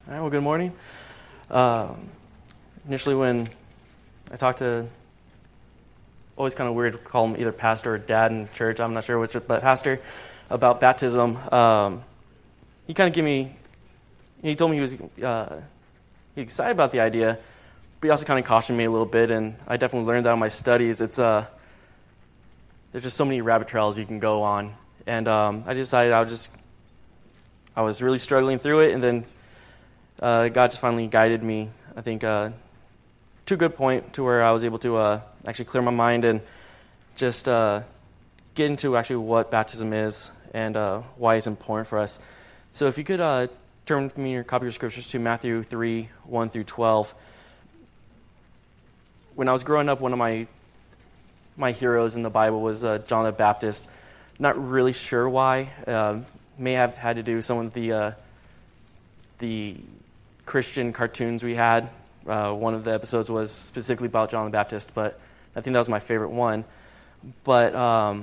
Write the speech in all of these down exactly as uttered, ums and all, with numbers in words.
All right, well, good morning. Um, initially, when I talked to, always kind of weird to call him either pastor or dad in church, I'm not sure which, but pastor, about baptism, um, he kind of gave me, he told me he was uh, he excited about the idea, but he also kind of cautioned me a little bit, and I definitely learned that in my studies. It's uh, there's just so many rabbit trails you can go on, and um, I decided I would just, I was really struggling through it, and then Uh, God just finally guided me, I think, uh, to a good point to where I was able to uh, actually clear my mind and just uh, get into actually what baptism is and uh, why it's important for us. So if you could uh, turn with me your copy of scriptures to Matthew three, one through twelve. When I was growing up, one of my my heroes in the Bible was uh, John the Baptist. Not really sure why. Uh, may have had to do some of the uh, the Christian cartoons we had. Uh, one of the episodes was specifically about John the Baptist, but I think that was my favorite one. But um,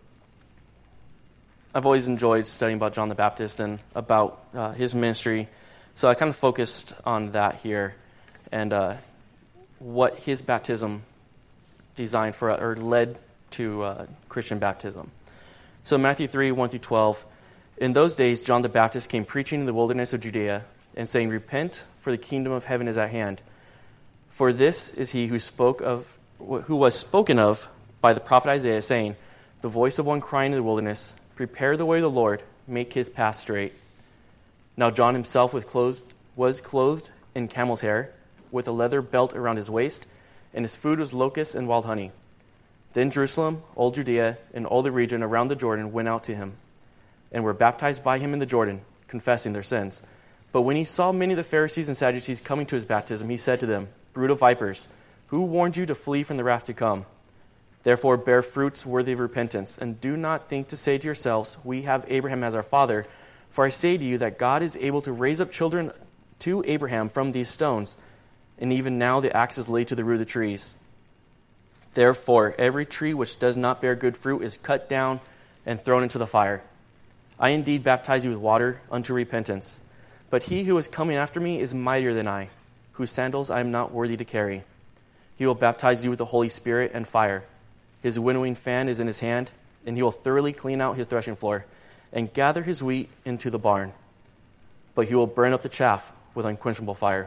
I've always enjoyed studying about John the Baptist and about uh, his ministry, so I kind of focused on that here and uh, what his baptism designed for or led to uh, Christian baptism. So Matthew three, one through twelve. In those days, John the Baptist came preaching in the wilderness of Judea and saying, "Repent, for the kingdom of heaven is at hand. For this is he who spoke of, who was spoken of by the prophet Isaiah, saying, the voice of one crying in the wilderness, prepare the way of the Lord, make his path straight. Now John himself was clothed, was clothed in camel's hair, with a leather belt around his waist, and his food was locusts and wild honey. Then Jerusalem, all Judea, and all the region around the Jordan went out to him, and were baptized by him in the Jordan, confessing their sins. But when he saw many of the Pharisees and Sadducees coming to his baptism, he said to them, brood of vipers, who warned you to flee from the wrath to come? Therefore bear fruits worthy of repentance, and do not think to say to yourselves, we have Abraham as our father. For I say to you that God is able to raise up children to Abraham from these stones, and even now the axe is laid to the root of the trees. Therefore every tree which does not bear good fruit is cut down and thrown into the fire. I indeed baptize you with water unto repentance. But he who is coming after me is mightier than I, whose sandals I am not worthy to carry. He will baptize you with the Holy Spirit and fire. His winnowing fan is in his hand, and he will thoroughly clean out his threshing floor, and gather his wheat into the barn. But he will burn up the chaff with unquenchable fire.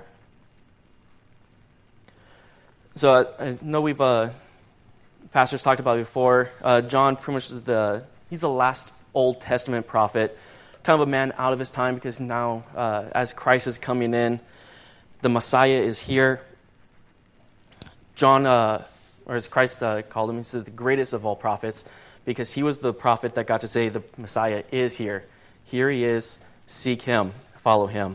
So I, I know we've, uh, pastors talked about it before. Uh, John pretty much is the, he's the last Old Testament prophet, kind of a man out of his time, because now uh, as Christ is coming in, the Messiah is here. John, uh, or as Christ uh, called him, he said the greatest of all prophets, because he was the prophet that got to say the Messiah is here. Here he is, seek him, follow him.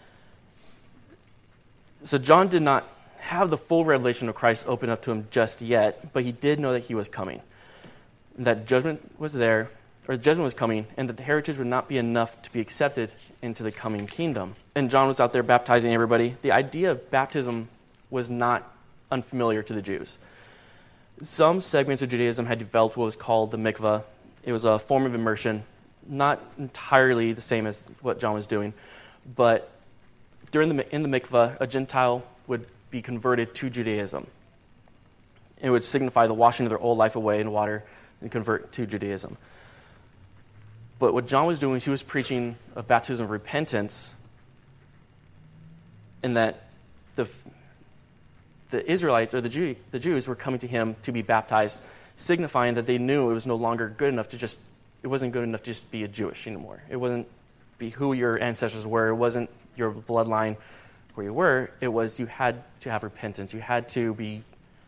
So John did not have the full revelation of Christ open up to him just yet, but he did know that he was coming, that judgment was there, or judgment was coming, and that the heritage would not be enough to be accepted into the coming kingdom. And John was out there baptizing everybody. The idea of baptism was not unfamiliar to the Jews. Some segments of Judaism had developed what was called the mikvah. It was a form of immersion, not entirely the same as what John was doing, but during the in the mikvah, a Gentile would be converted to Judaism. It would signify the washing of their old life away in water and convert to Judaism. But what John was doing is he was preaching a baptism of repentance, in that the the Israelites, or the Jew, the Jews, were coming to him to be baptized, signifying that they knew it was no longer good enough to just, it wasn't good enough to just be a Jewish anymore. It wasn't be who your ancestors were. It wasn't your bloodline where you were. It was you had to have repentance. You had to be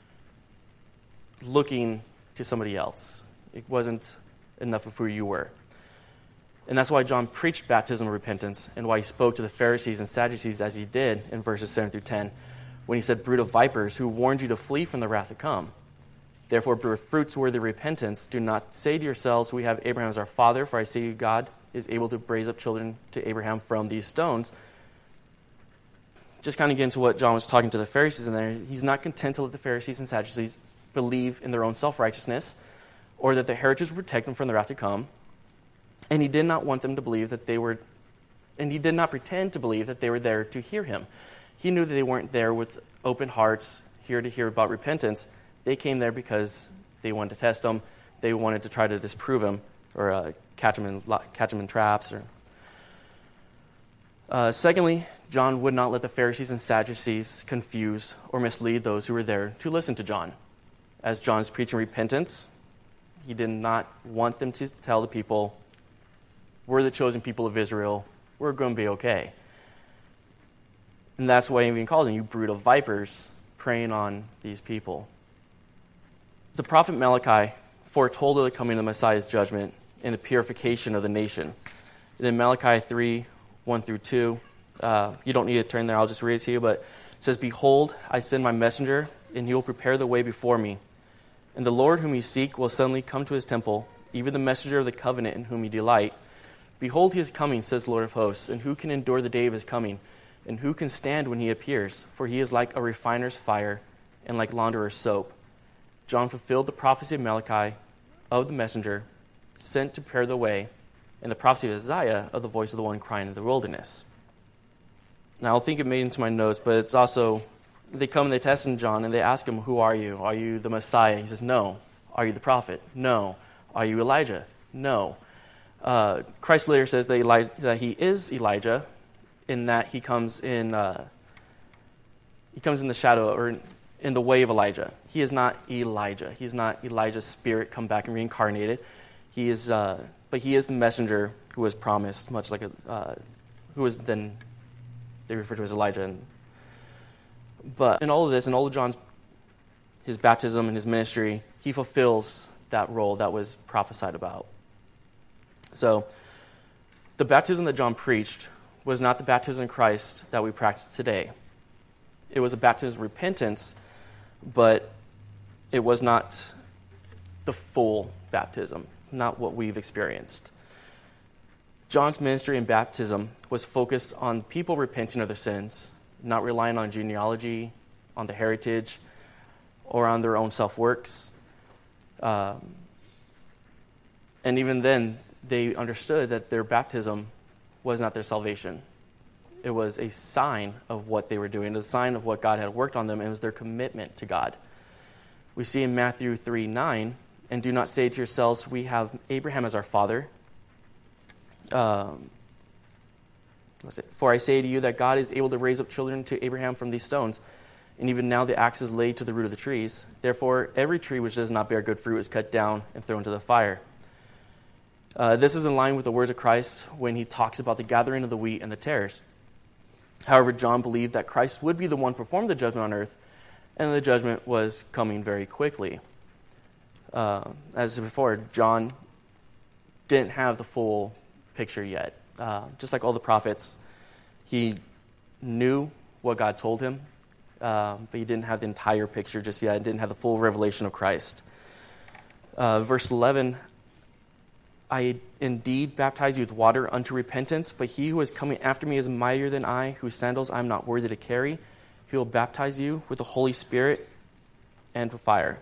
looking to somebody else. It wasn't enough of who you were. And that's why John preached baptism of repentance, and why he spoke to the Pharisees and Sadducees as he did in verses seven through ten, when he said, brood of vipers, who warned you to flee from the wrath to come. Therefore bear fruits worthy of repentance. Do not say to yourselves, we have Abraham as our father, for I say to you, God is able to raise up children to Abraham from these stones. Just kind of get into what John was talking to the Pharisees in there. He's not content to let the Pharisees and Sadducees believe in their own self-righteousness, or that the heritage would protect them from the wrath to come. And he did not want them to believe that they were and he did not pretend to believe that they were there to hear him. He knew that they weren't there with open hearts, here to hear about repentance. They came there because they wanted to test him. They wanted to try to disprove him or uh, catch him in catch him in traps. Or uh, secondly, John would not let the Pharisees and Sadducees confuse or mislead those who were there to listen to John. As John's preaching repentance, he did not want them to tell the people, we're the chosen people of Israel, we're going to be okay. And that's why he even calls them, you brood of vipers, preying on these people. The prophet Malachi foretold of the coming of the Messiah's judgment and the purification of the nation. And in Malachi three, one through two, uh, you don't need to turn there, I'll just read it to you, but it says, behold, I send my messenger, and he will prepare the way before me. And the Lord whom you seek will suddenly come to his temple, even the messenger of the covenant in whom you delight. Behold, he is coming, says the Lord of hosts, and who can endure the day of his coming? And who can stand when he appears? For he is like a refiner's fire and like launderer's soap. John fulfilled the prophecy of Malachi of the messenger sent to prepare the way, and the prophecy of Isaiah of the voice of the one crying in the wilderness. Now, I think it made into my notes, but it's also, they come and they test in John, and they ask him, who are you? Are you the Messiah? He says, no. Are you the prophet? No. Are you Elijah? No. Uh, Christ later says that, Eli- that he is Elijah, in that he comes in uh, he comes in the shadow or in, in the way of Elijah. He is not Elijah. He's not Elijah's spirit come back and reincarnated. He is, uh, but he is the messenger who was promised, much like a uh, who was then they refer to as Elijah. And, but in all of this, in all of John's his baptism and his ministry, he fulfills that role that was prophesied about. So, the baptism that John preached was not the baptism in Christ that we practice today. It was a baptism of repentance, but it was not the full baptism. It's not what we've experienced. John's ministry and baptism was focused on people repenting of their sins, not relying on genealogy, on the heritage, or on their own self-works. Um, and even then, they understood that their baptism was not their salvation. It was a sign of what they were doing, a sign of what God had worked on them, and it was their commitment to God. We see in Matthew three nine, and do not say to yourselves, we have Abraham as our father. Um, let's see, For I say to you that God is able to raise up children to Abraham from these stones, and even now the axe is laid to the root of the trees. Therefore, every tree which does not bear good fruit is cut down and thrown into the fire. Uh, this is in line with the words of Christ when he talks about the gathering of the wheat and the tares. However, John believed that Christ would be the one to perform the judgment on earth, and the judgment was coming very quickly. Uh, as before, John didn't have the full picture yet. Uh, just like all the prophets, he knew what God told him, uh, but he didn't have the entire picture just yet. He didn't have the full revelation of Christ. Uh, verse eleven, I indeed baptize you with water unto repentance, but he who is coming after me is mightier than I, whose sandals I am not worthy to carry. He will baptize you with the Holy Spirit and with fire.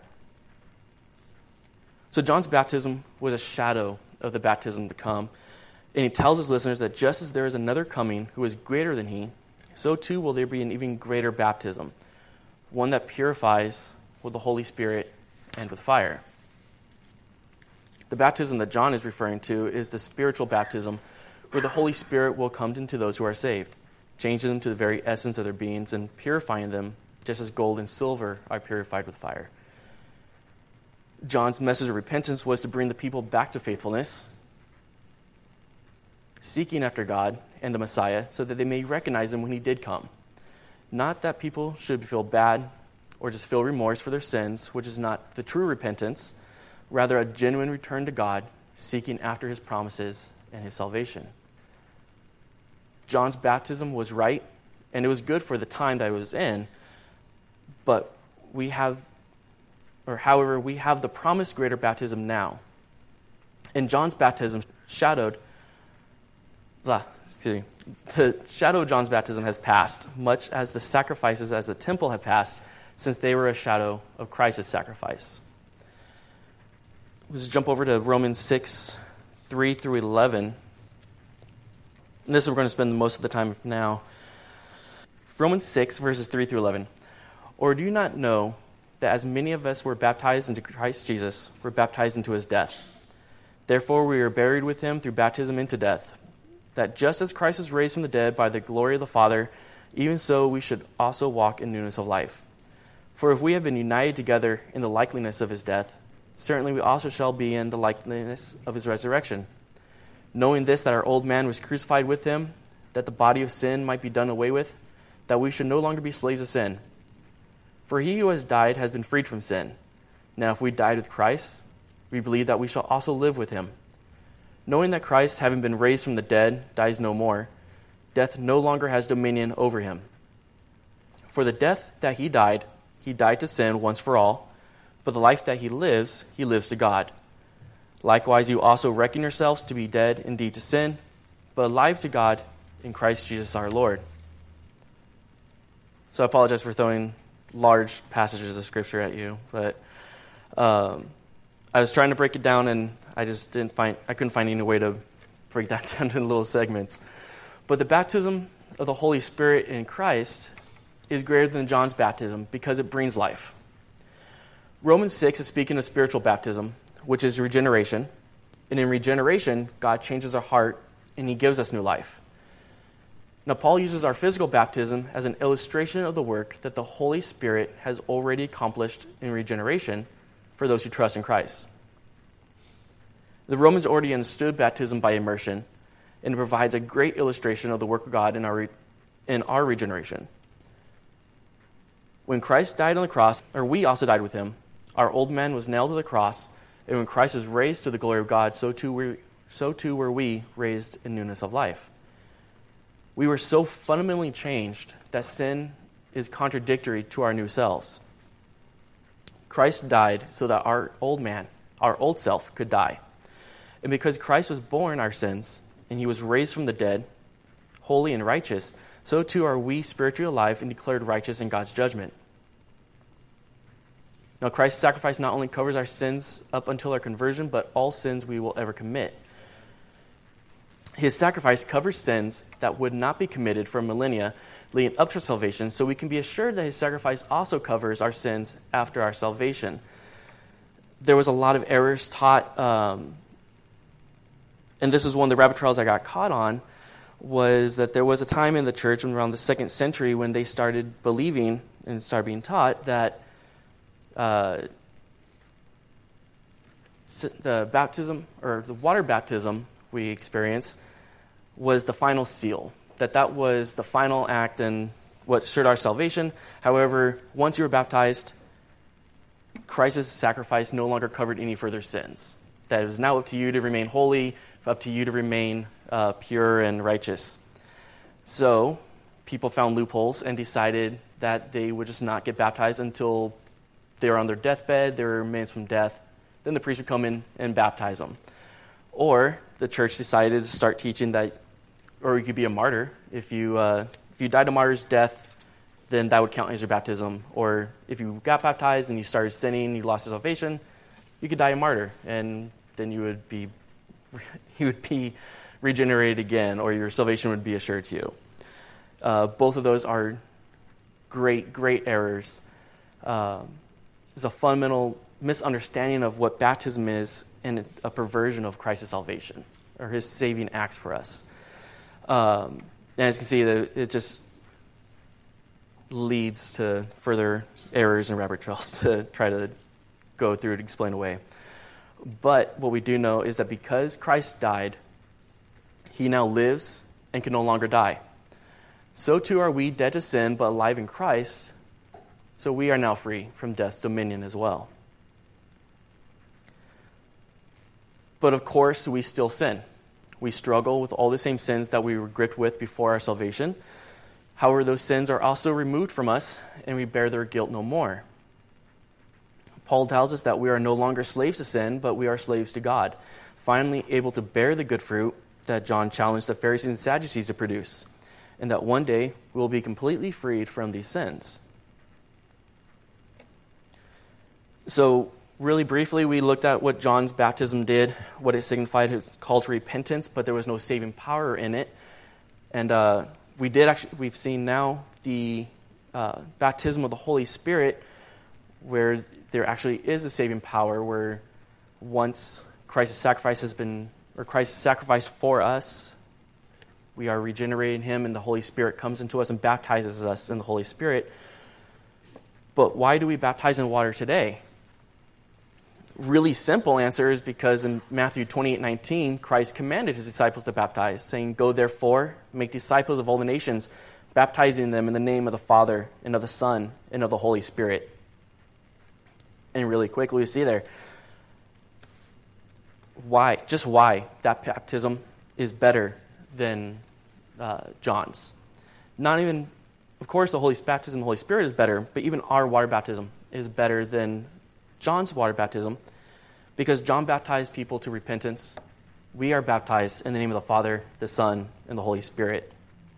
So John's baptism was a shadow of the baptism to come. And he tells his listeners that just as there is another coming who is greater than he, so too will there be an even greater baptism, one that purifies with the Holy Spirit and with fire. The baptism that John is referring to is the spiritual baptism where the Holy Spirit will come into those who are saved, changing them to the very essence of their beings and purifying them just as gold and silver are purified with fire. John's message of repentance was to bring the people back to faithfulness, seeking after God and the Messiah so that they may recognize him when he did come. Not that people should feel bad or just feel remorse for their sins, which is not the true repentance, rather a genuine return to God, seeking after his promises and his salvation. John's baptism was right, and it was good for the time that it was in, but we have, or however, we have the promised greater baptism now. And John's baptism shadowed, blah, excuse me, the shadow of John's baptism has passed, much as the sacrifices as the temple have passed, since they were a shadow of Christ's sacrifice. Let's jump over to Romans six, three through eleven. And this is where we're going to spend most of the time now. Romans six, verses three through eleven. Or do you not know that as many of us were baptized into Christ Jesus, were baptized into his death? Therefore we are buried with him through baptism into death, that just as Christ was raised from the dead by the glory of the Father, even so we should also walk in newness of life. For if we have been united together in the likeness of his death, certainly we also shall be in the likeness of his resurrection. Knowing this, that our old man was crucified with him, that the body of sin might be done away with, that we should no longer be slaves of sin. For he who has died has been freed from sin. Now if we died with Christ, we believe that we shall also live with him. Knowing that Christ, having been raised from the dead, dies no more, death no longer has dominion over him. For the death that he died, he died to sin once for all, but the life that he lives, he lives to God. Likewise, you also reckon yourselves to be dead indeed to sin, but alive to God in Christ Jesus our Lord. So I apologize for throwing large passages of Scripture at you, but um, I was trying to break it down, and I just didn't find, I couldn't find any way to break that down into little segments. But the baptism of the Holy Spirit in Christ is greater than John's baptism because it brings life. Romans six is speaking of spiritual baptism, which is regeneration. And in regeneration, God changes our heart and he gives us new life. Now, Paul uses our physical baptism as an illustration of the work that the Holy Spirit has already accomplished in regeneration for those who trust in Christ. The Romans already understood baptism by immersion, and it provides a great illustration of the work of God in our, re- in our regeneration. When Christ died on the cross, or we also died with him, our old man was nailed to the cross, and when Christ was raised to the glory of God, so too, we, so too were we raised in newness of life. We were so fundamentally changed that sin is contradictory to our new selves. Christ died so that our old man, our old self, could die. And because Christ was born our sins, and he was raised from the dead, holy and righteous, so too are we spiritually alive and declared righteous in God's judgment. Now, Christ's sacrifice not only covers our sins up until our conversion, but all sins we will ever commit. His sacrifice covers sins that would not be committed for millennia leading up to salvation, so we can be assured that his sacrifice also covers our sins after our salvation. There was a lot of errors taught, um, and this is one of the rabbit trails I got caught on, was that there was a time in the church around the second century when they started believing and started being taught that uh, the baptism, or the water baptism we experience, was the final seal, that that was the final act and what assured our salvation. However, once you were baptized, Christ's sacrifice no longer covered any further sins. That it was now up to you to remain holy, up to you to remain uh, pure and righteous. So people found loopholes and decided that they would just not get baptized until they were on their deathbed, they were raised from death. Then the priest would come in and baptize them. Or the church decided to start teaching that, or you could be a martyr. If you uh, if you died a martyr's death, then that would count as your baptism. Or if you got baptized and you started sinning, you lost your salvation, you could die a martyr, and then you would be you would be regenerated again, or your salvation would be assured to you. Uh, both of those are great, great errors. Um, it's a fundamental misunderstanding of what baptism is and a perversion of Christ's salvation, or his saving acts for us. Um, and as you can see, the, it just leads to further errors and rabbit trails to try to go through and explain away. But what we do know is that because Christ died, he now lives and can no longer die. So too are we dead to sin, but alive in Christ, so we are now free from death's dominion as well. But of course, we still sin. We struggle with all the same sins that we were gripped with before our salvation. However, those sins are also removed from us, and we bear their guilt no more. Paul tells us that we are no longer slaves to sin, but we are slaves to God, finally able to bear the good fruit that John challenged the Pharisees and Sadducees to produce, and that one day we will be completely freed from these sins. So, really briefly, we looked at what John's baptism did, what it signified. It's called to repentance, but there was no saving power in it. And uh, we did actually, we've seen now the uh, baptism of the Holy Spirit, where there actually is a saving power, where once Christ's sacrifice has been, or Christ's sacrifice for us, we are regenerated in him, and the Holy Spirit comes into us and baptizes us in the Holy Spirit. But why do we baptize in water today? Really simple answer is because in Matthew twenty-eight nineteen, Christ commanded his disciples to baptize, saying, "Go therefore, make disciples of all the nations, baptizing them in the name of the Father, and of the Son, and of the Holy Spirit." And really quickly, we see there, why, just why that baptism is better than uh, John's. Not even, of course, the Holy baptism of the Holy Spirit is better, but even our water baptism is better than John's water baptism, because John baptized people to repentance. We are baptized in the name of the Father, the Son, and the Holy Spirit.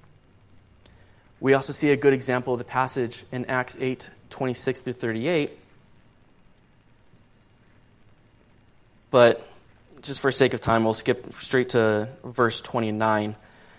We also see a good example of the passage in Acts eight twenty-six through thirty-eight. But just for sake of time, we'll skip straight to verse twenty-nine.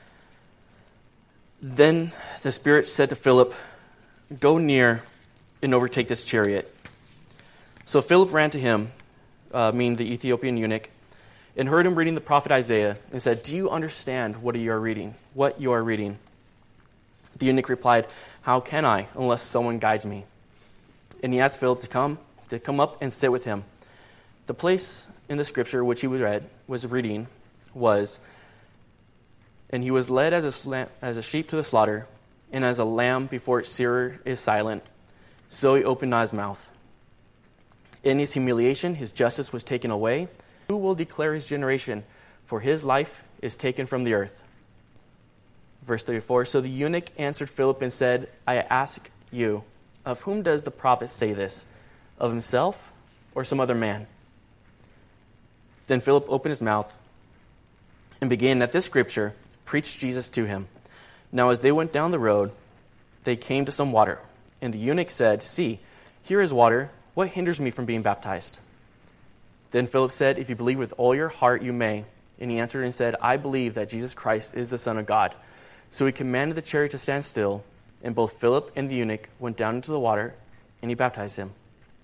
Then the Spirit said to Philip, "Go near and overtake this chariot." So Philip ran to him, uh, meaning the Ethiopian eunuch, and heard him reading the prophet Isaiah, and said, "Do you understand what you are reading? What you are reading?" The eunuch replied, "How can I, unless someone guides me?" And he asked Philip to come, to come up and sit with him. The place in the scripture which he read was reading was, "And he was led as a, sla- as a sheep to the slaughter, and as a lamb before its shearer is silent, so he opened not his mouth. In his humiliation his justice was taken away. Who will declare his generation? For his life is taken from the earth." Verse thirty-four, "So the eunuch answered Philip and said, I ask you, of whom does the prophet say this? Of himself or some other man?" Then Philip opened his mouth and began at this scripture, preached Jesus to him. Now as they went down the road, they came to some water. And the eunuch said, "See, here is water. What hinders me from being baptized?" Then Philip said, "If you believe with all your heart, you may." And he answered and said, "I believe that Jesus Christ is the Son of God." So he commanded the chariot to stand still, and both Philip and the eunuch went down into the water, and he baptized him.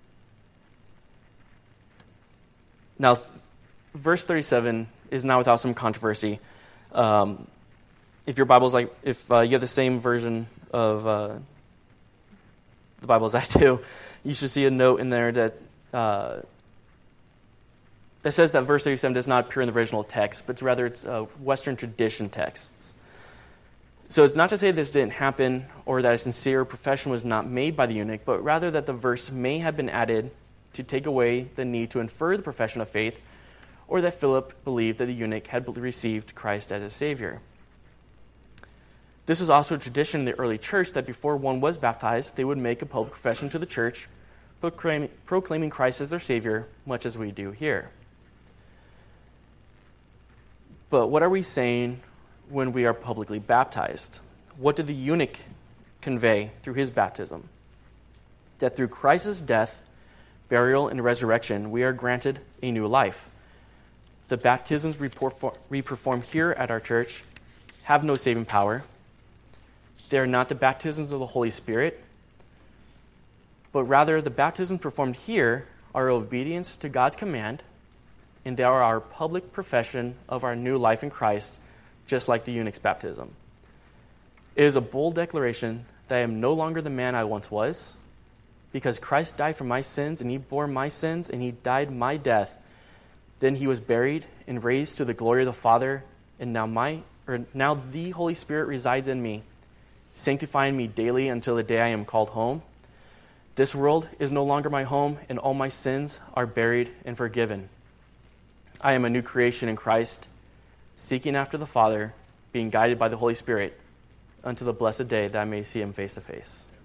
Now, verse thirty-seven is not without some controversy. Um, if your Bible's like, if uh, you have the same version of uh, the Bible as I do, you should see a note in there that uh, that says that verse thirty-seven does not appear in the original text, but rather it's uh, Western tradition texts. So it's not to say this didn't happen or that a sincere profession was not made by the eunuch, but rather that the verse may have been added to take away the need to infer the profession of faith, or that Philip believed that the eunuch had received Christ as his Savior. This was also a tradition in the early church that before one was baptized, they would make a public profession to the church, proclaiming Christ as their Savior, much as we do here. But what are we saying when we are publicly baptized? What did the eunuch convey through his baptism? That through Christ's death, burial, and resurrection, we are granted a new life. The baptisms we perform here at our church have no saving power. They are not the baptisms of the Holy Spirit, but rather the baptisms performed here are obedience to God's command, and they are our public profession of our new life in Christ, just like the eunuch's baptism. It is a bold declaration that I am no longer the man I once was, because Christ died for my sins, and he bore my sins, and he died my death. Then he was buried and raised to the glory of the Father, and now my or now the Holy Spirit resides in me, sanctifying me daily until the day I am called home. This world is no longer my home, and all my sins are buried and forgiven. I am a new creation in Christ, seeking after the Father, being guided by the Holy Spirit, until the blessed day that I may see him face to face.